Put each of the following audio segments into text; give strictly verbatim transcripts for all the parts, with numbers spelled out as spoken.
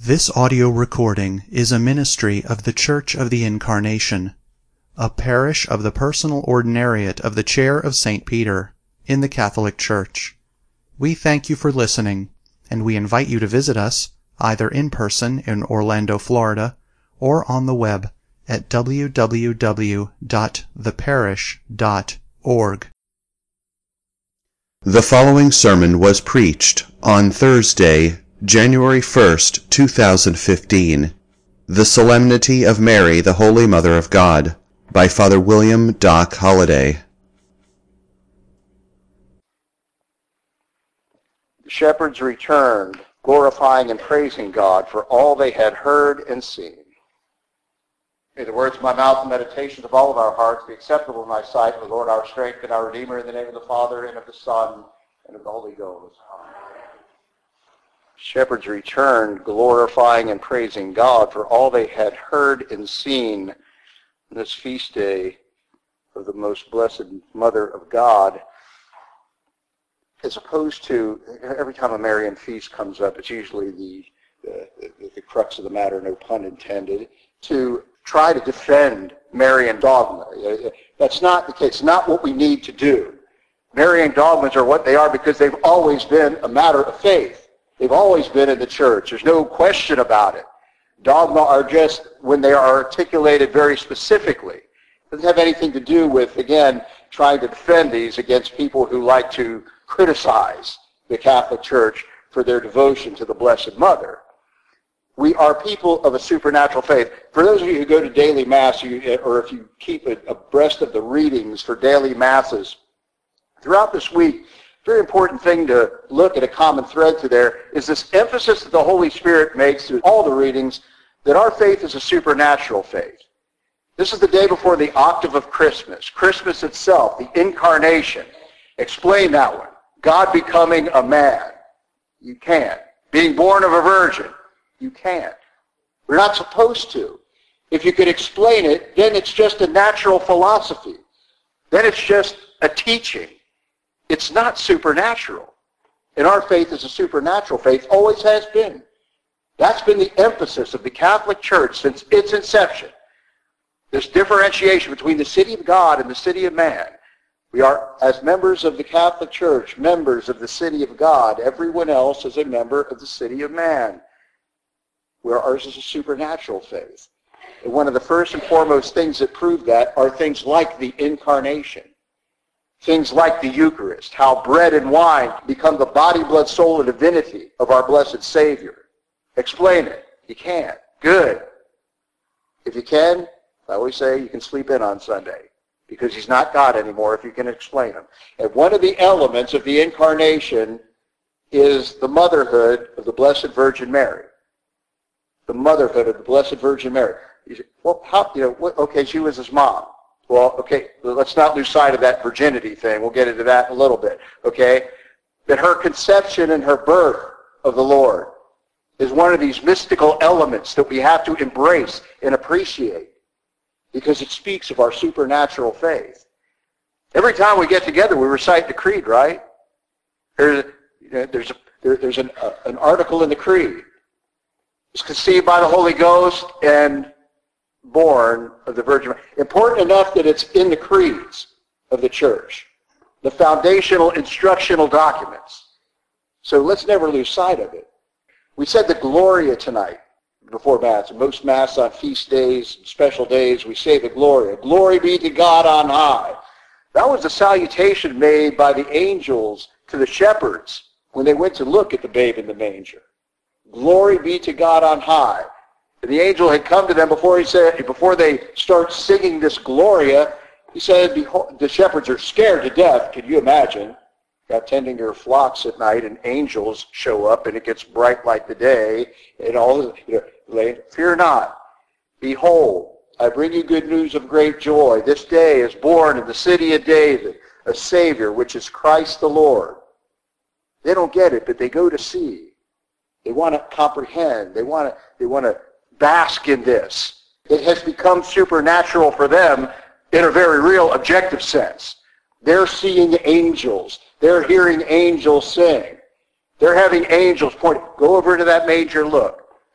This audio recording is a ministry of the Church of the Incarnation, a parish of the Personal Ordinariate of the Chair of Saint Peter, in the Catholic Church. We thank you for listening, and we invite you to visit us, either in person in Orlando, Florida, or on the web at w w w dot the parish dot org. The following sermon was preached on Thursday, January first, two thousand fifteen, The Solemnity of Mary, the Holy Mother of God, by Father William Doc Holliday. The shepherds returned, glorifying and praising God for all they had heard and seen. May the words of my mouth and meditations of all of our hearts be acceptable in thy sight, O Lord, our strength and our Redeemer, in the name of the Father, and of the Son, and of the Holy Ghost. Amen. Shepherds returned, glorifying and praising God for all they had heard and seen on this feast day of the most blessed Mother of God. As opposed to, every time a Marian feast comes up, it's usually the, the, the, the crux of the matter, no pun intended, to try to defend Marian dogma. That's not the case. Not what we need to do. Marian dogmas are what they are because they've always been a matter of faith. They've always been in the church. There's no question about it. Dogma are just when they are articulated very specifically. It doesn't have anything to do with, again, trying to defend these against people who like to criticize the Catholic Church for their devotion to the Blessed Mother. We are people of a supernatural faith. For those of you who go to daily Mass, you, or if you keep abreast of the readings for daily Masses, throughout this week, a very important thing to look at, a common thread to there, is this emphasis that the Holy Spirit makes through all the readings that our faith is a supernatural faith. This is the day before the octave of Christmas. Christmas itself, the incarnation. Explain that one. God becoming a man. You can't. Being born of a virgin. You can't. We're not supposed to. If you could explain it, then it's just a natural philosophy. Then it's just a teaching. It's not supernatural. And our faith is a supernatural faith, always has been. That's been the emphasis of the Catholic Church since its inception. This differentiation between the city of God and the city of man. We are, as members of the Catholic Church, members of the city of God. Everyone else is a member of the city of man, where ours is a supernatural faith. And one of the first and foremost things that prove that are things like the incarnation. Things like the Eucharist, how bread and wine become the body, blood, soul, and divinity of our blessed Savior. Explain it. You can't. Good. If you can, I always say you can sleep in on Sunday, because he's not God anymore if you can explain him. And one of the elements of the incarnation is the motherhood of the Blessed Virgin Mary. The motherhood of the Blessed Virgin Mary. You say, well, how, you know, what, okay, she was his mom. Well, okay, let's not lose sight of that virginity thing. We'll get into that in a little bit, okay? That her conception and her birth of the Lord is one of these mystical elements that we have to embrace and appreciate, because it speaks of our supernatural faith. Every time we get together, we recite the Creed, right? There's, there's, a, there, there's an, uh, an article in the Creed. It's conceived by the Holy Ghost and born of the Virgin Mary. Important enough that it's in the creeds of the church, the foundational instructional documents. So let's never lose sight of it. We said the Gloria tonight before Mass. Most Mass on feast days, special days, we say the Gloria. Glory be to God on high. That was the salutation made by the angels to the shepherds when they went to look at the babe in the manger. Glory be to God on high. And the angel had come to them before he said, before they start singing this Gloria. He said, behold, the shepherds are scared to death. Can you imagine? Got tending your flocks at night, and angels show up, and it gets bright like the day, and all. You know, fear not. Behold, I bring you good news of great joy. This day is born in the city of David a Savior, which is Christ the Lord. They don't get it, but they go to see. They want to comprehend. They want to. They want to bask in this. It has become supernatural for them in a very real objective sense. They're seeing angels. They're hearing angels sing. They're having angels point. Go over to that manger, look.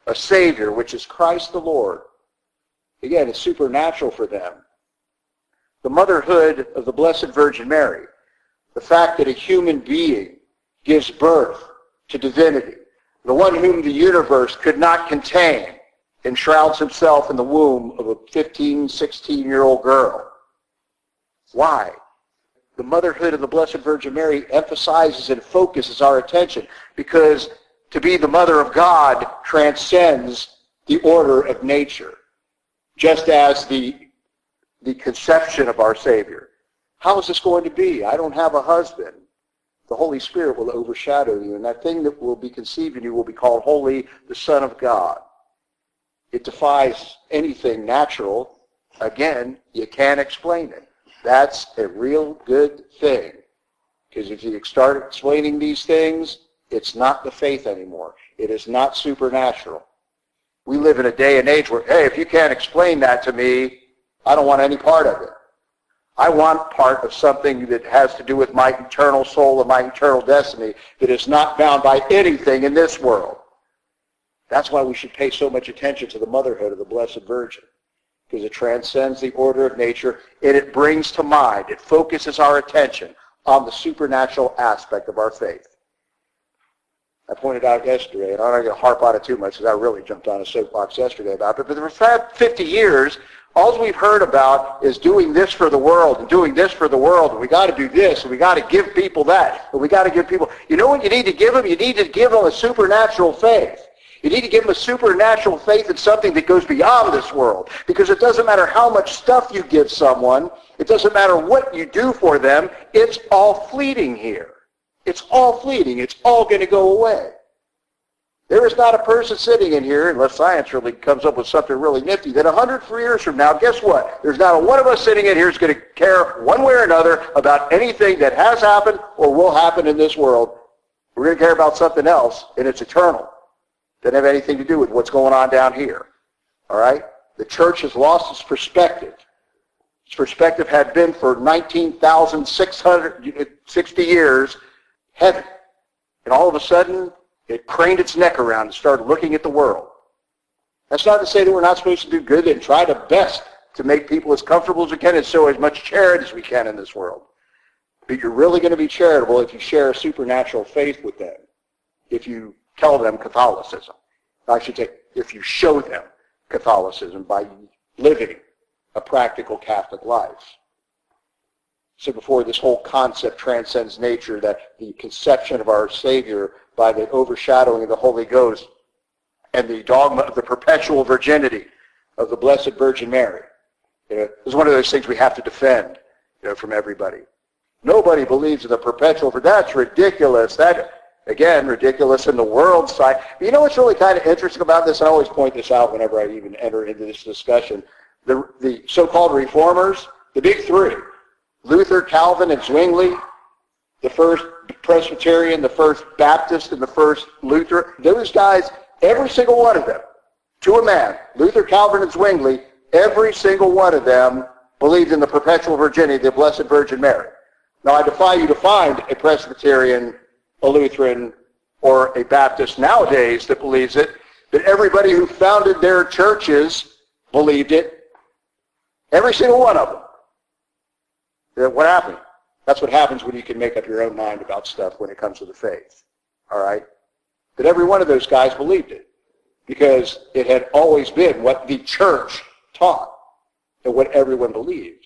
a Savior, which is Christ the Lord. Again, it's supernatural for them. The motherhood of the Blessed Virgin Mary, the fact that a human being gives birth to divinity, the one whom the universe could not contain, enshrouds himself in the womb of a fifteen, sixteen-year-old girl. Why? The motherhood of the Blessed Virgin Mary emphasizes and focuses our attention, because to be the mother of God transcends the order of nature, just as the, the conception of our Savior. How is this going to be? I don't have a husband. The Holy Spirit will overshadow you, and that thing that will be conceived in you will be called Holy, the Son of God. It defies anything natural. Again, you can't explain it. That's a real good thing. Because if you start explaining these things, it's not the faith anymore. It is not supernatural. We live in a day and age where, hey, if you can't explain that to me, I don't want any part of it. I want part of something that has to do with my eternal soul and my eternal destiny that is not bound by anything in this world. That's why we should pay so much attention to the motherhood of the Blessed Virgin, because it transcends the order of nature, and it brings to mind, it focuses our attention on the supernatural aspect of our faith. I pointed out yesterday, and I'm not going to harp on it too much because I really jumped on a soapbox yesterday about it, but for the past fifty years, all we've heard about is doing this for the world and doing this for the world, and we got to do this, and we got to give people that, and we got to give people... You know what you need to give them? You need to give them a supernatural faith. You need to give them a supernatural faith in something that goes beyond this world, because it doesn't matter how much stuff you give someone, it doesn't matter what you do for them, it's all fleeting here. It's all fleeting. It's all going to go away. There is not a person sitting in here, unless science really comes up with something really nifty, that a hundred years from now, guess what? There's not a one of us sitting in here who's going to care one way or another about anything that has happened or will happen in this world. We're going to care about something else, and it's eternal. Doesn't have anything to do with what's going on down here. All right? The church has lost its perspective. Its perspective had been for nineteen thousand six hundred sixty years heaven. And all of a sudden, it craned its neck around and started looking at the world. That's not to say that we're not supposed to do good and try the best to make people as comfortable as we can and show as much charity as we can in this world. But you're really going to be charitable if you share a supernatural faith with them. If you tell them Catholicism. I should say, if you show them Catholicism by living a practical Catholic life. So before this whole concept transcends nature, that the conception of our Savior by the overshadowing of the Holy Ghost and the dogma of the perpetual virginity of the Blessed Virgin Mary, you know, is one of those things we have to defend, you know, from everybody. Nobody believes in the perpetual virginity. That's ridiculous. That, again, ridiculous in the world side. But you know what's really kind of interesting about this? I always point this out whenever I even enter into this discussion. The, the so-called reformers, the big three, Luther, Calvin, and Zwingli, the first Presbyterian, the first Baptist, and the first Luther, those guys, every single one of them, to a man, Luther, Calvin, and Zwingli, every single one of them believed in the perpetual virginity of the Blessed Virgin Mary. Now, I defy you to find a Presbyterian, a Lutheran, or a Baptist nowadays that believes it, but everybody who founded their churches believed it. Every single one of them. What happened? That's what happens when you can make up your own mind about stuff when it comes to the faith. All right? But every one of those guys believed it because it had always been what the church taught and what everyone believed.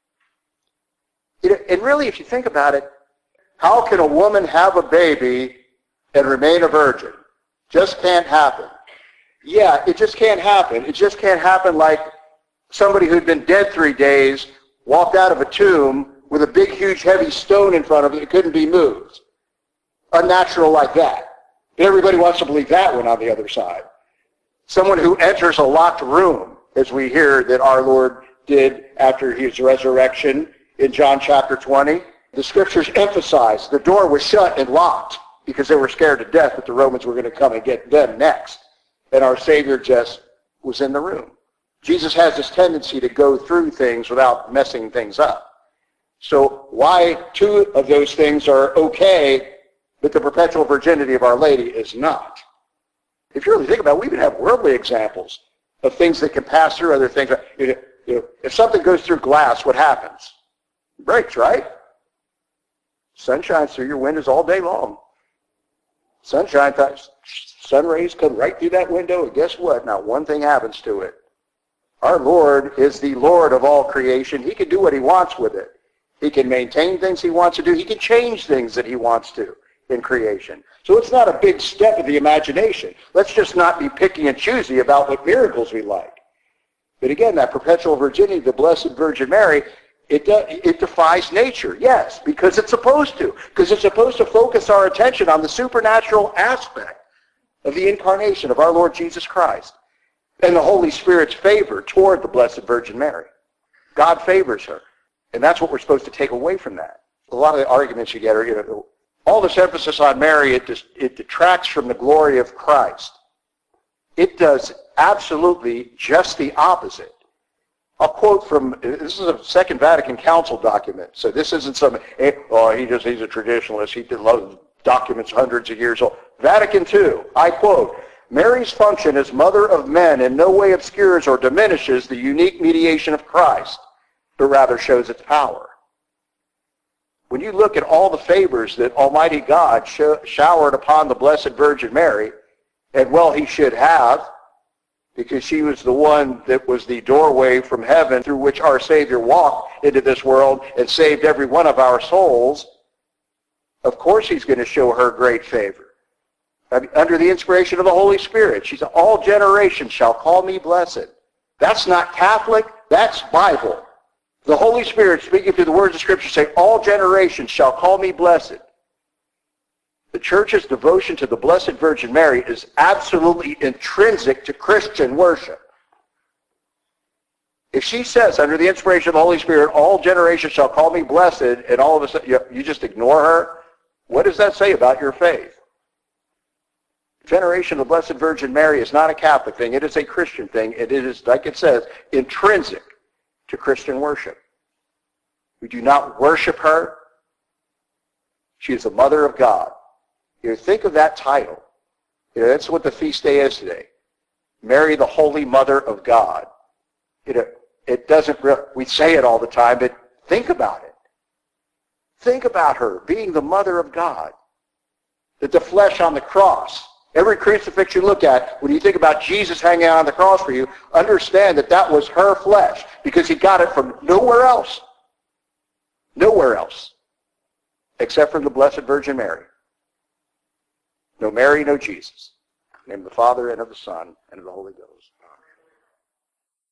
It, and really, if you think about it, how can a woman have a baby and remain a virgin? Just can't happen. Yeah, it just can't happen. It just can't happen like somebody who'd been dead three days walked out of a tomb with a big, huge, heavy stone in front of it that couldn't be moved. Unnatural like that. But everybody wants to believe that one on the other side. Someone who enters a locked room, as we hear that our Lord did after his resurrection in John chapter twenty. The scriptures emphasize the door was shut and locked because they were scared to death that the Romans were going to come and get them next. And our Savior just was in the room. Jesus has this tendency to go through things without messing things up. So why two of those things are okay, but the perpetual virginity of Our Lady is not? If you really think about it, we even have worldly examples of things that can pass through other things. You know, if something goes through glass, what happens? It breaks, right? Sun shines through your windows all day long. Sunshine, sun rays come right through that window, and guess what? Not one thing happens to it. Our Lord is the Lord of all creation. He can do what he wants with it. He can maintain things he wants to do. He can change things that he wants to in creation. So it's not a big step of the imagination. Let's just not be picky and choosy about what miracles we like. But again, that perpetual virginity, the Blessed Virgin Mary, it, uh, it defies nature, yes, because it's supposed to. Because it's supposed to focus our attention on the supernatural aspect of the incarnation of our Lord Jesus Christ and the Holy Spirit's favor toward the Blessed Virgin Mary. God favors her. And that's what we're supposed to take away from that. A lot of the arguments you get are, you know, all this emphasis on Mary, it, just, it detracts from the glory of Christ. It does absolutely just the opposite. I'll quote from, this is a Second Vatican Council document, so this isn't some, oh, he just, he's a traditionalist, he did love documents hundreds of years old. Vatican Two, I quote, Mary's function as mother of men in no way obscures or diminishes the unique mediation of Christ, but rather shows its power. When you look at all the favors that Almighty God sh- showered upon the Blessed Virgin Mary, and well, he should have, because she was the one that was the doorway from heaven through which our Savior walked into this world and saved every one of our souls, of course he's going to show her great favor. Under the inspiration of the Holy Spirit, she said, all generations shall call me blessed. That's not Catholic, that's Bible. The Holy Spirit, speaking through the words of Scripture, say, all generations shall call me blessed. The Church's devotion to the Blessed Virgin Mary is absolutely intrinsic to Christian worship. If she says, under the inspiration of the Holy Spirit, all generations shall call me blessed, and all of a sudden you, you just ignore her, what does that say about your faith? Veneration of the Blessed Virgin Mary is not a Catholic thing. It is a Christian thing. It is, like it says, intrinsic to Christian worship. We do not worship her. She is the Mother of God. You know, think of that title. You know, that's what the feast day is today. Mary, the Holy Mother of God. You know, it doesn't really, we say it all the time, but think about it. Think about her being the Mother of God. That the flesh on the cross, every crucifix you look at, when you think about Jesus hanging on the cross for you, understand that that was her flesh because he got it from nowhere else. Nowhere else. Except from the Blessed Virgin Mary. No Mary, no Jesus. In the name of the Father, and of the Son, and of the Holy Ghost.